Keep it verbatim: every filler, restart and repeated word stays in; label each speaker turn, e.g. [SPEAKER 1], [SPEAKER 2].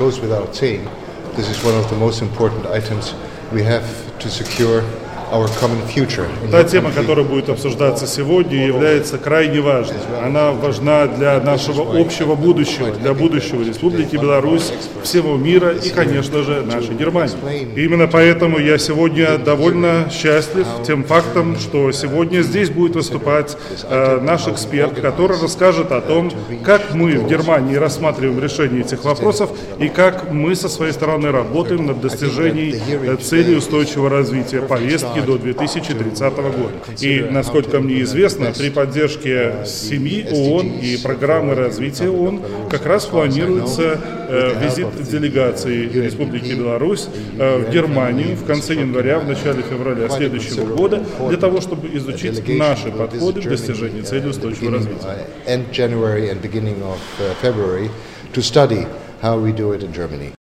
[SPEAKER 1] goes without saying, this is one of the most important items we have to secure our common future.
[SPEAKER 2] Та тема, которая будет обсуждаться сегодня, является крайне важной. Она важна для нашего общего будущего, для будущего Республики Беларусь, всего мира и, конечно же, нашей Германии. И именно поэтому я сегодня довольно счастлив тем фактом, что сегодня здесь будет выступать э, наш эксперт, который расскажет о том, как мы в Германии рассматриваем решение этих вопросов и как мы со своей стороны работаем над достижением э, целей устойчивого развития, повестки до две тысячи тридцатого года. И, насколько мне известно, при поддержке семьи ООН и программы развития ООН как раз планируется э, визит делегации Республики Беларусь э, в Германию в конце января, в начале февраля следующего года, для того, чтобы изучить наши подходы к достижению целей устойчивого развития.